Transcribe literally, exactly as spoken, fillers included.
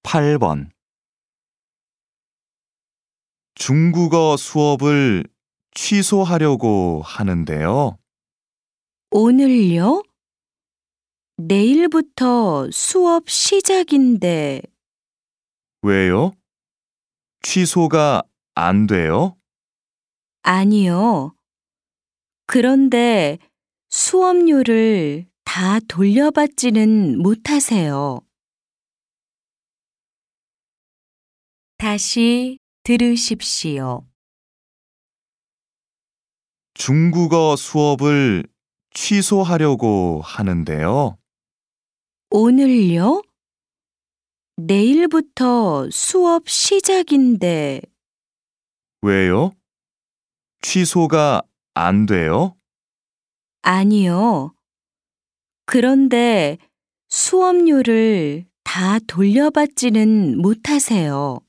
팔 번. 중국어 수업을 취소하려고 하는데요. 오늘요? 내일부터 수업 시작인데 왜요? 취소가 안 돼요? 아니요. 그런데 수업료를 다 돌려받지는 못하세요. 다시 들으십시오. 중국어 수업을 취소하려고 하는데요. 오늘요? 내일부터 수업 시작인데 왜요? 취소가 안 돼요? 아니요. 그런데 수업료를 다 돌려받지는 못하세요.